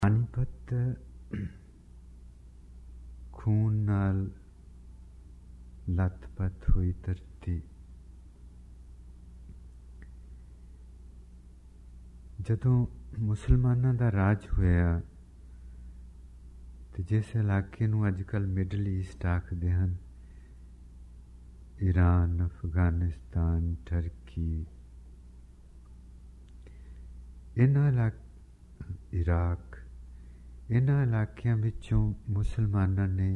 ਪਾਣੀਪਤ ਖੂਨ ਨਾਲ ਲੱਥਪੱਥ ਹੋਈ ਧਰਤੀ। ਜਦੋਂ ਮੁਸਲਮਾਨਾਂ ਦਾ ਰਾਜ ਹੋਇਆ ਤੇ ਜਿਸ ਇਲਾਕੇ ਨੂੰ ਅੱਜ ਕੱਲ੍ਹ ਮਿਡਲ ਈਸਟ ਆਖਦੇ ਹਨ, ਈਰਾਨ, ਅਫਗਾਨਿਸਤਾਨ, ਟਰਕੀ, ਇਰਾਕ, ਇਹਨਾਂ ਇਲਾਕਿਆਂ ਵਿੱਚੋਂ ਮੁਸਲਮਾਨਾਂ ਨੇ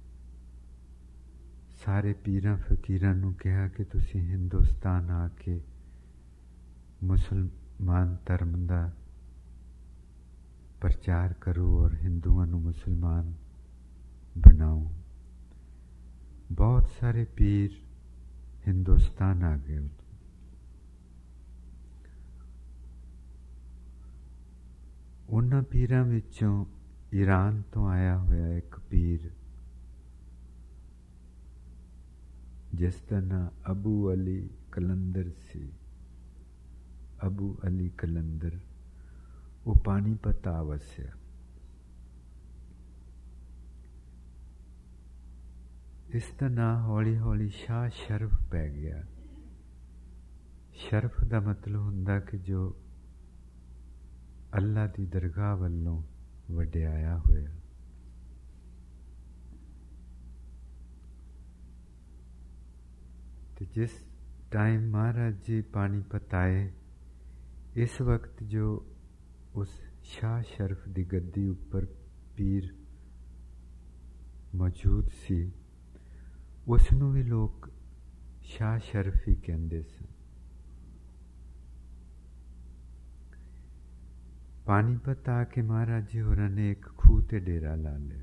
ਸਾਰੇ ਪੀਰਾਂ ਫਕੀਰਾਂ ਨੂੰ ਕਿਹਾ ਕਿ ਤੁਸੀਂ ਹਿੰਦੁਸਤਾਨ ਆ ਕੇ ਮੁਸਲਮਾਨ ਧਰਮ ਦਾ ਪ੍ਰਚਾਰ ਕਰੋ ਔਰ ਹਿੰਦੂਆਂ ਨੂੰ ਮੁਸਲਮਾਨ ਬਣਾਓ। ਬਹੁਤ ਸਾਰੇ ਪੀਰ ਹਿੰਦੁਸਤਾਨ ਆ ਗਏ। ਉਹਨਾਂ ਪੀਰਾਂ ਵਿੱਚੋਂ ਈਰਾਨ ਤੋਂ ਆਇਆ ਹੋਇਆ ਇੱਕ ਪੀਰ ਜਿਸ ਦਾ ਨਾਂ ਅਬੂ ਅਲੀ ਕਲੰਦਰ ਸੀ, ਅਬੂ ਅਲੀ ਕਲੰਦਰ, ਉਹ ਪਾਣੀਪਤ ਆ ਵਸਿਆ। ਇਸ ਦਾ ਨਾਂ ਹੌਲੀ ਹੌਲੀ ਸ਼ਾਹ ਸ਼ਰਫ ਪੈ ਗਿਆ। ਸ਼ਰਫ ਦਾ ਮਤਲਬ ਹੁੰਦਾ ਕਿ ਜੋ ਅੱਲਾ ਦੀ ਦਰਗਾਹ ਵੱਲੋਂ ਵਡਿਆਇਆ ਹੋਇਆ। ਤੇ ਜਿਸ ਟਾਈਮ ਮਹਾਰਾਜ ਜੀ ਪਾਣੀਪਤ ਆਏ, ਇਸ ਵਕਤ ਜੋ ਉਸ ਸ਼ਾਹ ਸ਼ਰਫ ਦੀ ਗੱਦੀ ਉੱਪਰ ਪੀਰ ਮੌਜੂਦ ਸੀ, ਉਸ ਨੂੰ ਵੀ ਲੋਕ ਸ਼ਾਹ ਸ਼ਰਫ ਹੀ ਕਹਿੰਦੇ ਸਨ। ਪਾਣੀਪਤ ਆ ਕੇ ਮਹਾਰਾਜ ਜੀ ਹੋਰਾਂ ਨੇ ਇੱਕ ਖੂਹ ਤੇ ਡੇਰਾ ਲਾ ਲਿਆ।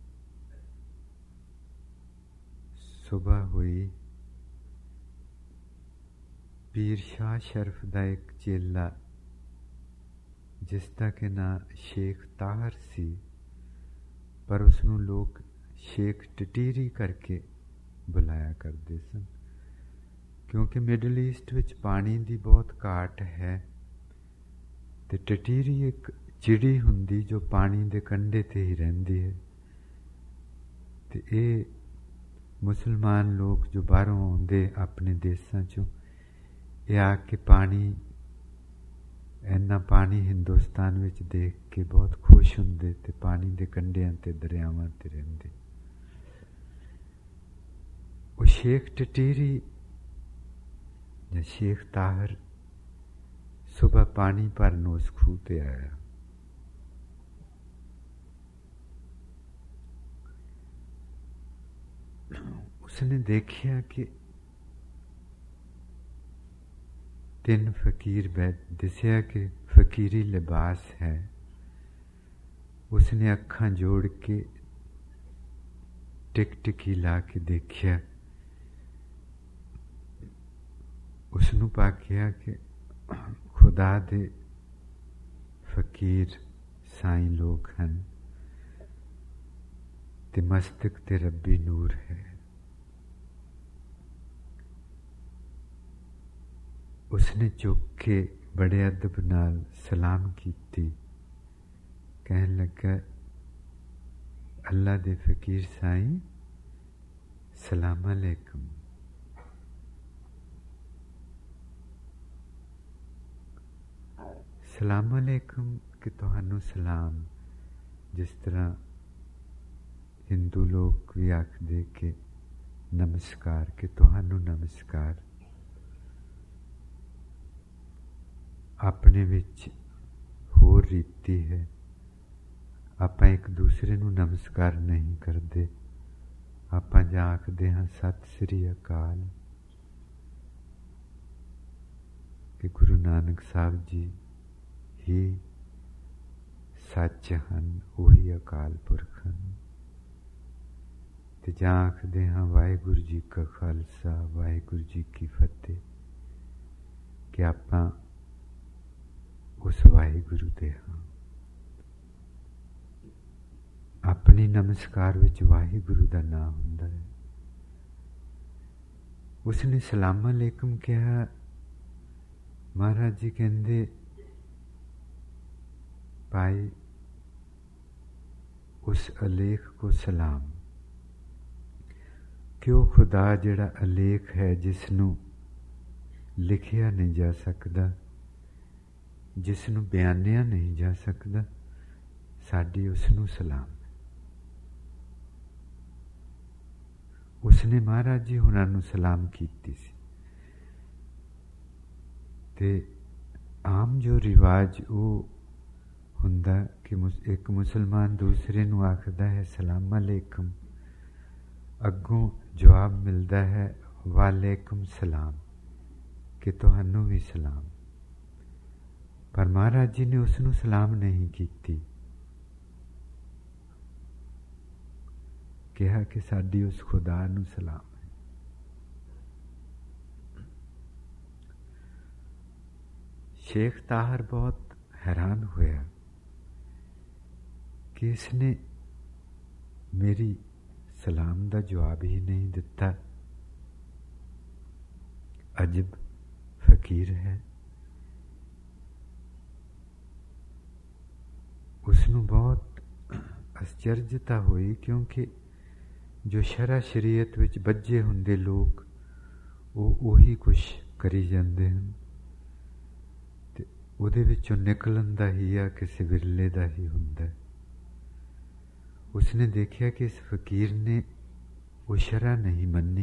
ਸੁਬਹ ਹੋਈ, ਪੀਰ ਸ਼ਾਹ ਸ਼ਰਫ ਦਾ ਇੱਕ ਚੇਲਾ ਜਿਸ ਦਾ ਕਿ ਨਾਂ ਸ਼ੇਖ ਤਾਹਰ ਸੀ, ਪਰ ਉਸਨੂੰ ਲੋਕ ਸ਼ੇਖ ਟਟੀਰੀ ਕਰਕੇ ਬੁਲਾਇਆ ਕਰਦੇ ਸਨ, ਕਿਉਂਕਿ ਮਿਡਲ ਈਸਟ ਵਿੱਚ ਪਾਣੀ ਦੀ ਬਹੁਤ ਘਾਟ ਹੈ ਤੇ ਟਟੀਰੀ ਇੱਕ ਚਿੜੀ ਹੁੰਦੀ ਜੋ ਪਾਣੀ ਦੇ ਕੰਢੇ ਤੇ ਹੀ ਰਹਿੰਦੀ ਹੈ। ਤੇ ਇਹ ਮੁਸਲਮਾਨ ਲੋਕ ਜੋ ਬਾਹਰੋਂ ਆਉਂਦੇ ਆਪਣੇ ਦੇਸਾਂ ਚੋਂ, ਇਹ ਆ ਕੇ ਪਾਣੀ, ਇੰਨਾ ਪਾਣੀ ਹਿੰਦੁਸਤਾਨ ਵਿੱਚ ਦੇਖ ਕੇ ਬਹੁਤ ਖੁਸ਼ ਹੁੰਦੇ ਤੇ ਪਾਣੀ ਦੇ ਕੰਢਿਆਂ ਤੇ ਦਰਿਆਵਾਂ ਤੇ ਰਹਿੰਦੇ। ਉਹ ਸ਼ੇਖ ਟਟੀਰੀ ਜਾਂ ਸ਼ੇਖ ਤਾਹਰ ਸੁਬਹ ਪਾਣੀ ਭਰਨ ਉਸ ਖੂਹ ਤੇ ਆਇਆ। ਉਸਨੇ ਦੇਖਿਆ ਕਿ ਤਿੰਨ ਫਕੀਰ ਦਿਸਿਆ ਕਿ ਫਕੀਰੀ ਲਿਬਾਸ ਹੈ। ਉਸਨੇ ਅੱਖਾਂ ਜੋੜ ਕੇ ਟਿਕਟਿਕੀ ਲਾ ਕੇ ਦੇਖਿਆ। ਉਸਨੂੰ ਪਾਕਿਆ ਕਿ ਖੁਦਾ ਦੇ ਫਕੀਰ ਸਾਈਂ ਲੋਕ ਹਨ ਤੇ ਮਸਤਕ ਤੇ ਰੱਬੀ ਨੂਰ ਹੈ। ਉਸਨੇ ਚੁੱਕ ਕੇ ਬੜੇ ਅਦਬ ਨਾਲ ਸਲਾਮ ਕੀਤੀ, ਕਹਿਣ ਲੱਗਾ, ਅੱਲਾ ਦੇ ਫਕੀਰ ਸਾਈਂ, ਸਲਾਮ ਅਲੈਕਮ। ਸਲਾਮ ਅਲੈਕਮ ਕਿ ਤੁਹਾਨੂੰ ਸਲਾਮ, ਜਿਸ ਤਰ੍ਹਾਂ ਹਿੰਦੂ ਲੋਕ ਵੀ ਆਖਦੇ ਕਿ ਨਮਸਕਾਰ, ਕਿ ਤੁਹਾਨੂੰ ਨਮਸਕਾਰ। ਆਪਣੇ ਵਿੱਚ ਹੋਰ ਰੀਤੀ ਹੈ, ਆਪਾਂ ਇੱਕ ਦੂਸਰੇ ਨੂੰ ਨਮਸਕਾਰ ਨਹੀਂ ਕਰਦੇ, ਆਪਾਂ ਜਾਂ ਆਖਦੇ ਹਾਂ ਸਤਿ ਸ੍ਰੀ ਅਕਾਲ, ਕਿ ਗੁਰੂ ਨਾਨਕ ਸਾਹਿਬ ਜੀ ਹੀ ਸੱਚ ਹਨ, ਉਹੀ ਅਕਾਲ ਪੁਰਖ ਹਨ। ਤੇ ਜਾਂ ਆਖਦੇ ਹਾਂ ਵਾਹਿਗੁਰੂ ਜੀ ਕਾ ਖਾਲਸਾ, ਵਾਹਿਗੁਰੂ ਜੀ ਕੀ ਫਤਿਹ, ਕਿ ਆਪਾਂ ਉਸ ਵਾਹਿਗੁਰੂ ਦੇ ਹਾਂ। ਆਪਣੀ ਨਮਸਕਾਰ ਵਿੱਚ ਵਾਹਿਗੁਰੂ ਦਾ ਨਾਮ ਹੁੰਦਾ ਹੈ। ਉਸਨੇ ਸਲਾਮ ਅਲੈਕਮ ਕਿਹਾ। ਮਹਾਰਾਜ ਜੀ ਕਹਿੰਦੇ, ਭਾਈ उस अलेख को सलाम। कि वो खुदा जिहड़ा अलेख है, जिसनूं लिखिया नहीं जा सकदा, जिसनूं बयानिया नहीं जा सकदा, साडी उसनूं सलाम। उसने महाराज जी हुणां नूं सलाम कीती सी। ते आम जो रिवाज वो हुंदा कि एक मुसलमान दूसरे नूं आखदा है सलाम अलैकुम, अग्गों जवाब मिलता है वालेकुम सलाम, कि तुहानू भी सलाम। पर महाराज जी ने उसनूं सलाम नहीं कीती, कहा कि साडी उस खुदा नूं सलाम है। शेख ताहर बहुत हैरान होया कि इसने मेरी सलाम दा जवाब ही नहीं दिता। अजब फकीर है। उसनूं बहुत आश्चर्यता हुई, क्योंकि जो शरा शरीयत विच बज्जे हुंदे लोग वो उही कुछ करी जांदे हन, ते उहदे विचों निकलन दा हिया किसी विरले दा ही हुंदा है। उसने देखिया कि इस फकीर ने वो शरा नहीं मन्नी,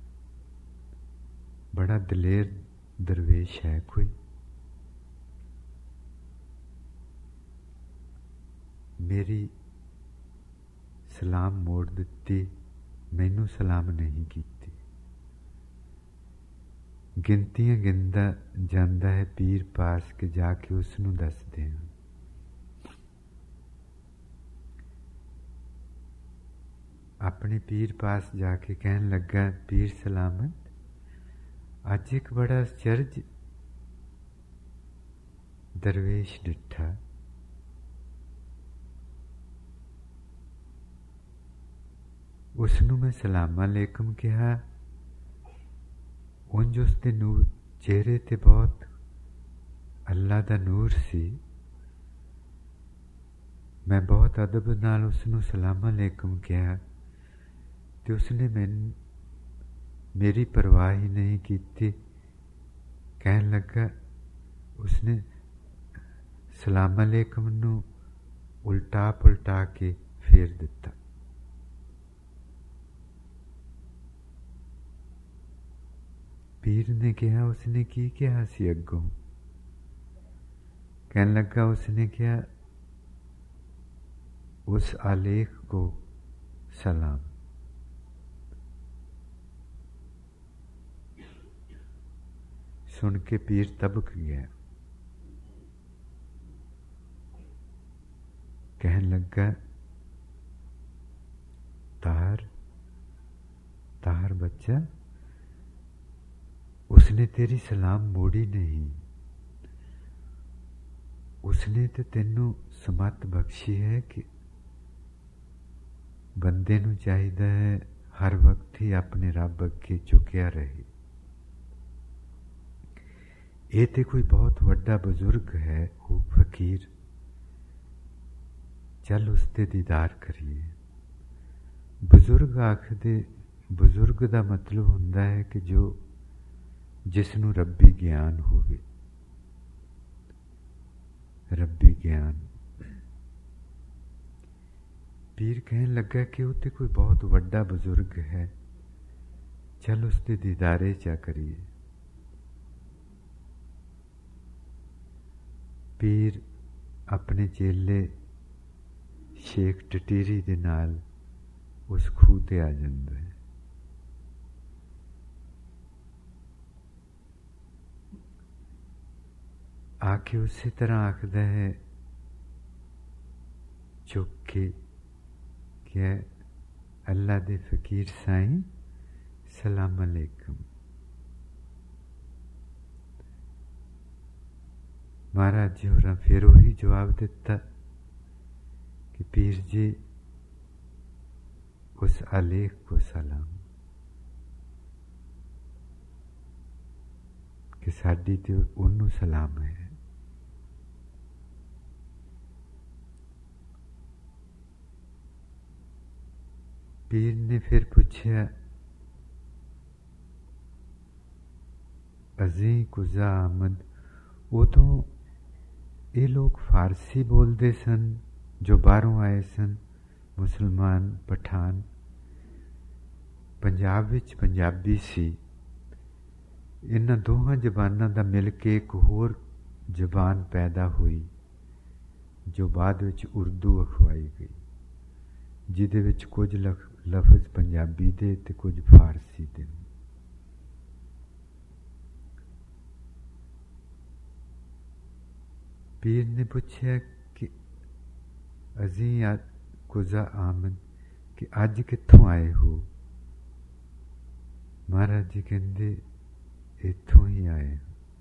बड़ा दलेर दरवेश है कोई। मेरी सलाम मोड़ दिती, मैनू सलाम नहीं कीती। गिनतियां गिनदा जांदा है पीर पास के जाके उसनूं दसदे हैं। अपने पीर पास जाके कहन लगा, पीर सलामत, अज एक बड़ा आश्चर्य दरवेश डिठा। उसनूं मैं सलाम अलैकुम कहा, उंज उसके नूर चेहरे ते बहुत अल्लाह दा नूर सी। मैं बहुत अदब नाल उसनूं सलाम अलैकुम कहा, ते उसने मेरी परवाह ही नहीं की। कहन लगा, उसने सलाम अलैकुम नूं उल्टा पुलटा के फेर दिता। पीर ने कहा, उसने की कहा सी अगों? कहन लगा, उसने कहा, उस आलेख को सलाम। सुन के पीर तबक गया। कहन लगा, तार तार बच्चा, उसने तेरी सलाम मोड़ी नहीं। उसने तो तेनू समत बख्शी है कि बंदे नू चाहिदा है हर वक्त ही अपने रब अगे झुकिया रहे। ये तो कोई बहुत वड्डा बुजुर्ग है, वो फकीर, चल उसते दीदार करिए। बुजुर्ग आखदे, बुजुर्ग दा मतलब हुंदा है कि जो जिसनू रब्बी ज्ञान होवे। रब्बी ज्ञान। पीर कहन लगा कि वो तो कोई बहुत वड्डा बुजुर्ग है, चल उसके दीदारे चा करिए। पीर अपने चेले शेख टटीरी दे नाल उस खूह ते आ जांदा है। आके उसी तरह आखदा है चुक के, क्या अल्लाह दे फकीर साईं सलाम अलैकुम। महाराज जी होरां फिर वही जवाब दिता कि पीर जी उस आलेख को सलाम, कि साडी ते उन्नू सलाम है। पीर ने फिर पूछा, अजी कुजा आमद, वो तो ये लोग फारसी बोलते सन जो बाहरों आए सन, मुसलमान पठान। पंजाब विच पंजाबी सी। इन्हां दोहां जबानां दा मिल के एक होर जबान पैदा हुई जो बाद विच उर्दू अखवाई गई, जिहदे विच कुछ लफज पंजाबी दे ते कुछ फारसी दे। पीर ने पूछा कि अजी कुजा आमद, कि अज कित्थों आए हो? महाराज जी कहंदे इत्थों ही आए।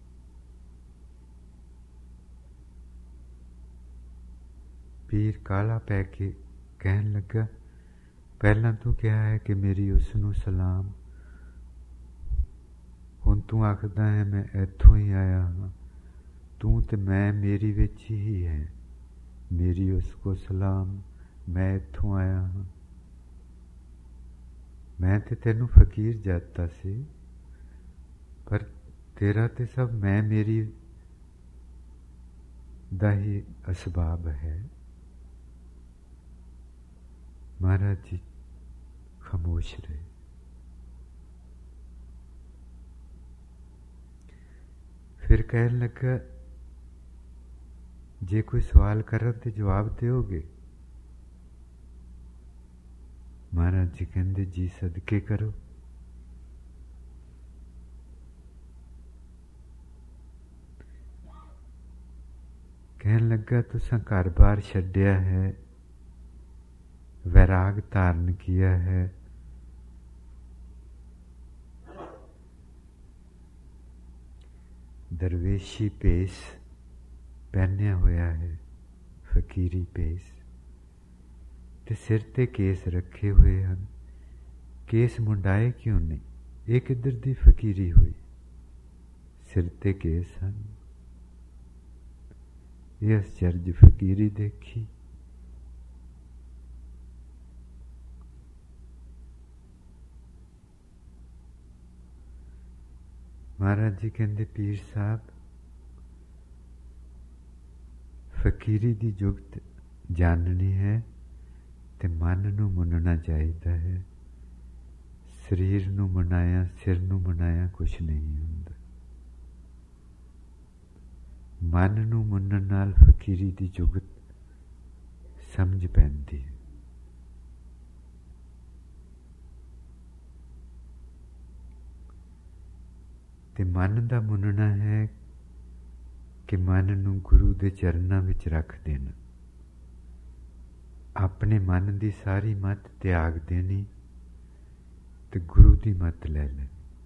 पीर काला पै के कहन लगा, पहला तू कहा है कि मेरी उसनू सलाम, हुण तू आखदा है मैं इत्थों ही आया हाँ। तू ते मैं मेरी विच ही है, मेरी उसको सलाम, मैं इत्थों आया हाँ। मैं ते तेनू फकीर जाता सी, पर तेरा ते सब मैं मेरी दा ही असबाब है। महाराज जी खामोश रहे। फिर कहन लगा, जे कोई सवाल करो तो जवाब दोगे? महाराज जी कहते, जी सदके करो। कहन लगा, तुसा घर बार छड्या है, वैराग धारण किया है, दरवेशी भेस पहनिया होया है, फकीरी भेस, ते सिर ते केस रखे हुए हैं। केस मुंडाए क्यों नहीं? ये किधर दी फकीरी हुई? सिर ते केस हैं, ये आश्चर्य फकीरी देखी। महाराज जी कहते, पीर साहब फकीरी दी जुगत जाननी है ते मन नू मुनना चाहिदा है। शरीर नू मनाया, सिर नू मनाया कुछ नहीं हुंदा। मन नू मुनन नाल फकीरी दी जुगत समझ पैंदी है। ते मन दा मुनना है कि मन नू गुरु दे चरनां विच रख देना, अपने मन दी सारी मत त्याग देनी ते गुरु दी मत ले लेनी।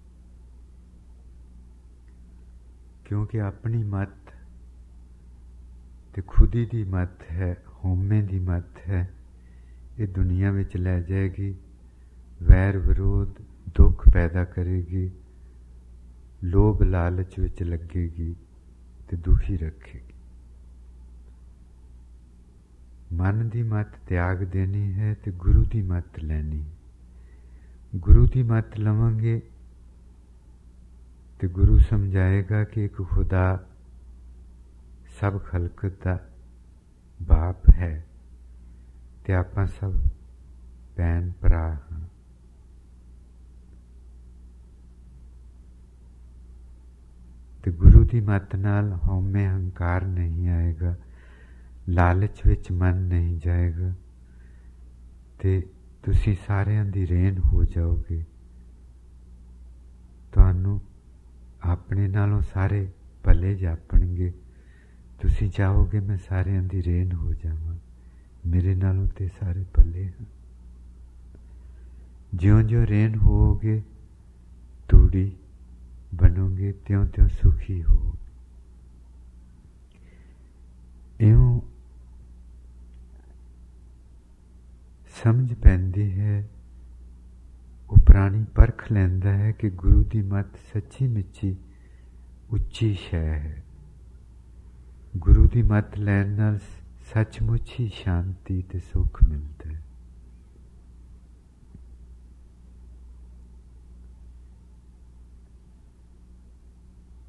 क्योंकि अपनी मत ते खुदी दी मत है, होमे दी मत है, ये दुनिया विच ले जाएगी, वैर विरोध दुख पैदा करेगी, लोभ लालच विच लगेगी ते दुखी रखेगी। मन दी मत त्याग देनी है ते गुरु दी मत लैनी। गुरु दी मत लवांगे ते गुरु समझाएगा कि एक खुदा सब खलकत दा बाप है ते आपां सब भैन भरा हाँ। ते गुरु दी मत नाल हौमे हंकार नहीं आएगा, लालच विच मन नहीं जाएगा, ते तुसी सारियां दी रेन हो जाओगे। तुहानू अपने नालों सारे भले जापणगे। तुसी चाहोगे मैं सारियां दी रेन हो जावां, मेरे नालों ते सारे भले हैं। ज्यों ज्यों रेन होगे तूड़ी बनोगे, त्यों त्यों सुखी हो। इउं समझ पैंदी है, वो प्राणी परख लैंदा है कि गुरु दी मत सच्ची मिच्ची उच्ची शै है। गुरु दी मत लैण नाल सचमुच ही शांति ते सुख मिलता है।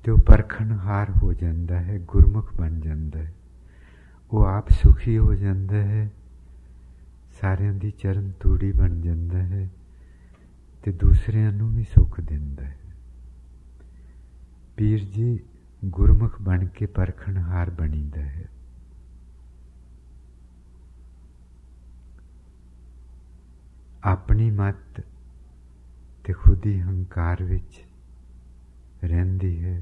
ਤੇ ਉਹ ਪਰਖਣਹਾਰ ਹੋ ਜਾਂਦਾ ਹੈ, ਗੁਰਮੁਖ ਬਣ ਜਾਂਦਾ ਹੈ। ਉਹ ਆਪ ਸੁਖੀ ਹੋ ਜਾਂਦਾ ਹੈ, ਸਾਰਿਆਂ ਦੀ ਚਰਨ ਤੂੜੀ ਬਣ ਜਾਂਦਾ ਹੈ ਤੇ ਦੂਸਰਿਆਂ ਨੂੰ ਵੀ ਸੁੱਖ ਦਿੰਦਾ ਹੈ। ਪੀਰ ਜੀ ਗੁਰਮੁਖ ਬਣ ਕੇ ਪਰਖਣਹਾਰ ਬਣੀਦਾ ਹੈ। ਆਪਣੀ ਮੱਤ ਤੇ ਖੁਦੀ ਹੰਕਾਰ ਵਿੱਚ ਰਹਿੰਦੀ ਹੈ।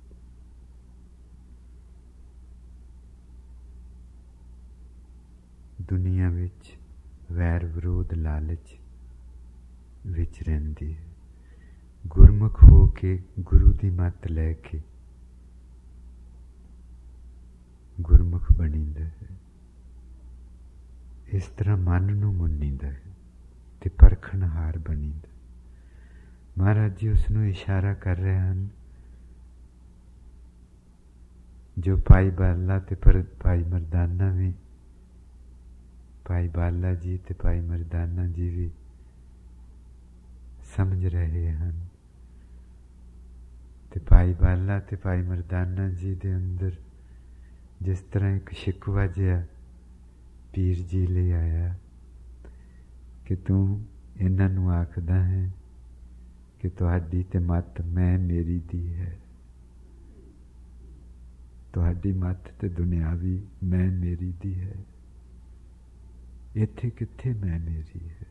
ਦੁਨੀਆ ਵਿੱਚ ਵੈਰ ਵਿਰੋਧ ਲਾਲਚ ਵਿੱਚ ਰਹਿੰਦੀ ਹੈ। ਗੁਰਮੁਖ ਹੋ ਕੇ ਗੁਰੂ ਦੀ ਮੱਤ ਲੈ ਕੇ ਗੁਰਮੁਖ ਬਣੀਦਾ ਹੈ। ਇਸ ਤਰ੍ਹਾਂ ਮਨ ਨੂੰ ਮੁੰਨੀਦਾ ਹੈ ਤੇ ਪਰਖਣਹਾਰ ਬਣੀਦਾ। ਮਹਾਰਾਜ ਜੀ ਉਸ ਨੂੰ ਇਸ਼ਾਰਾ ਕਰ ਰਹੇ ਹਨ, ਜੋ ਭਾਈ ਬਾਲਾ ਤੇ ਭਾਈ ਮਰਦਾਨਾ ਵੀ, ਭਾਈ ਬਾਲਾ ਜੀ ਤੇ ਭਾਈ ਮਰਦਾਨਾ ਜੀ ਵੀ ਸਮਝ ਰਹੇ ਹਨ। ਤੇ ਭਾਈ ਬਾਲਾ ਤੇ ਭਾਈ ਮਰਦਾਨਾ ਜੀ ਦੇ ਅੰਦਰ ਜਿਸ ਤਰ੍ਹਾਂ ਇੱਕ ਸ਼ਿਕਵਾ ਜਿਹਾ ਪੀਰ ਜੀ ਲਈ ਆਇਆ ਕਿ ਤੂੰ ਇਹਨਾਂ ਨੂੰ ਆਖਦਾ ਹੈ ਕਿ ਤੁਹਾਡੀ ਤੇ ਮੱਤ ਮੈਂ ਮੇਰੀ ਦੀ ਹੈ, ਤੁਹਾਡੀ ਮੱਤ ਤੇ ਦੁਨਿਆਵੀ ਮੈਂ ਮੇਰੀ ਦੀ ਹੈ। ਇੱਥੇ ਕਿੱਥੇ ਮੈਂ ਮੇਰੀ ਹੈ?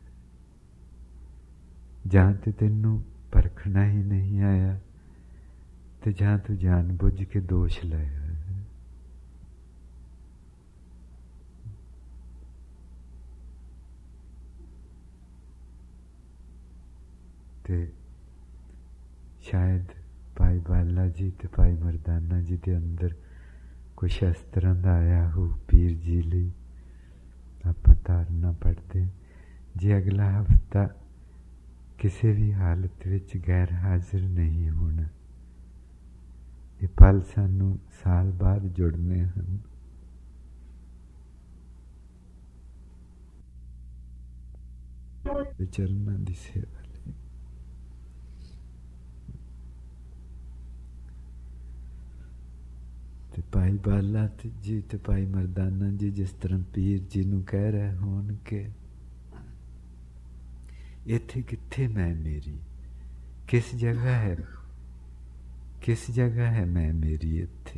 ਜਾਂ ਤੇ ਤੈਨੂੰ ਪਰਖਣਾ ਹੀ ਨਹੀਂ ਆਇਆ ਤੇ ਜਾਂ ਤੂੰ ਜਾਣ ਬੁੱਝ ਕੇ ਦੋਸ਼ ਲਾਇਆ ਹੈ। ਤੇ ਸ਼ਾਇਦ ਭਾਈ ਬਾਲਾ ਜੀ ਤੇ ਭਾਈ ਮਰਦਾਨਾ ਜੀ ਦੇ ਅੰਦਰ ਕੁਛ ਇਸ ਤਰ੍ਹਾਂ ਦਾ ਆਇਆ ਹੋ ਪੀਰ ਜੀ ਲਈ। ਆਪਾਂ ਧਾਰਨਾ ਪੜ੍ਹਦੇ, ਜੇ ਅਗਲਾ ਹਫ਼ਤਾ ਕਿਸੇ ਵੀ ਹਾਲਤ ਵਿੱਚ ਗੈਰ ਹਾਜ਼ਰ ਨਹੀਂ ਹੋਣਾ। ਇਹ ਪਲ ਸਾਨੂੰ ਸਾਲ ਬਾਅਦ ਜੁੜਨੇ ਹਨ। ਚਰਨਾਂ ਦੀ ਸੇਵਾ ਲਈ ਤੇ ਭਾਈ ਬਾਲਾ ਜੀ ਤੇ ਭਾਈ ਮਰਦਾਨਾ ਜੀ ਜਿਸ ਤਰ੍ਹਾਂ ਪੀਰ ਜੀ ਨੂੰ ਕਹਿ ਰਹੇ ਹੋਣ ਕਿ ਇੱਥੇ ਕਿੱਥੇ ਮੈਂ ਮੇਰੀ, ਕਿਸ ਜਗ੍ਹਾ ਹੈ, ਕਿਸ ਜਗ੍ਹਾ ਹੈ ਮੈਂ ਮੇਰੀ ਇੱਥੇ?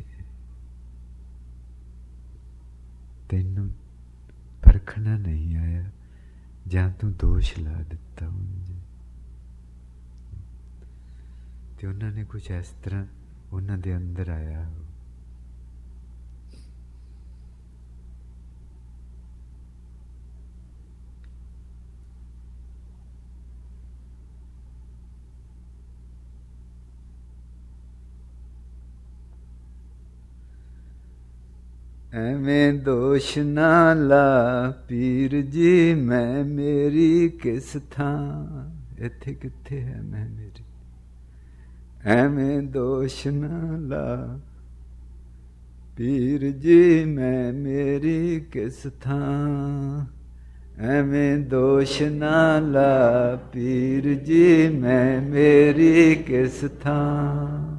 ਤੈਨੂੰ ਪਰਖਣਾ ਨਹੀਂ ਆਇਆ ਜਾਂ ਤੂੰ ਦੋਸ਼ ਲਾ ਦਿੱਤਾ ਉਂਝ। ਤੇ ਉਹਨਾਂ ਨੇ ਕੁਛ ਇਸ ਤਰ੍ਹਾਂ ਉਹਨਾਂ ਦੇ ਅੰਦਰ ਆਇਆ ਹੋ। ਐਵੇਂ ਦੋਸ਼ ਨਾ ਲਾ ਪੀਰ ਜੀ ਮੈਂ ਮੇਰੀ ਕਿਸ ਥਾਂ, ਇੱਥੇ ਕਿੱਥੇ ਹੈ ਮੈਂ ਮੇਰੀ? ਐਵੇਂ ਦੋਸ਼ ਨਾ ਲਾ ਪੀਰ ਜੀ ਮੈਂ ਮੇਰੀ ਕਿਸ ਥਾਂ, ਐਵੇਂ ਦੋਸ਼ ਨਾ ਲਾ ਪੀਰ ਜੀ ਮੈਂ ਮੇਰੀ ਕਿਸ ਥਾਂ।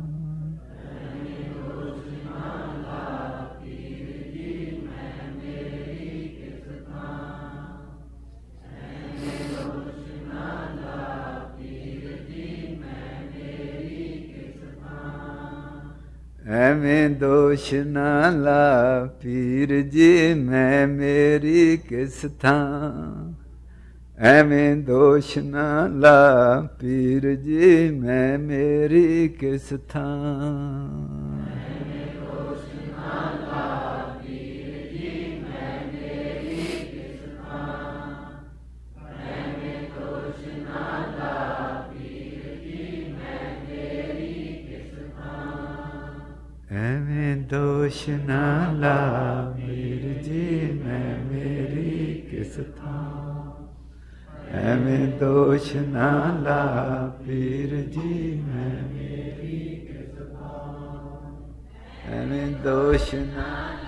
ਐਵੇਂ ਦੋਸ਼ ਨਾ ਲਾ ਪੀਰ ਜੀ ਮੈਂ ਮੇਰੀ ਕਿਸ ਥਾਂ, ਐਵੇਂ ਦੋਸ਼ ਨਾ ਲਾ ਪੀਰ ਜੀ ਮੈਂ ਮੇਰੀ ਕਿਸ ਥਾਂ। ਐਵੇਂ ਦੋਸ਼ ਨਾ ਲਾ ਪੀਰ ਜੀ ਮੈਂ ਮੇਰੀ ਕਿਸ ਥਾਂ, ਐਵੇਂ ਦੋਸ਼ ਨਾ ਲਾ ਪੀਰ ਜੀ ਮੈਂ ਮੇਰੀ ਕਿਸ ਥਾਂ, ਐਵੇਂ ਦੋਸ਼ ਨਾ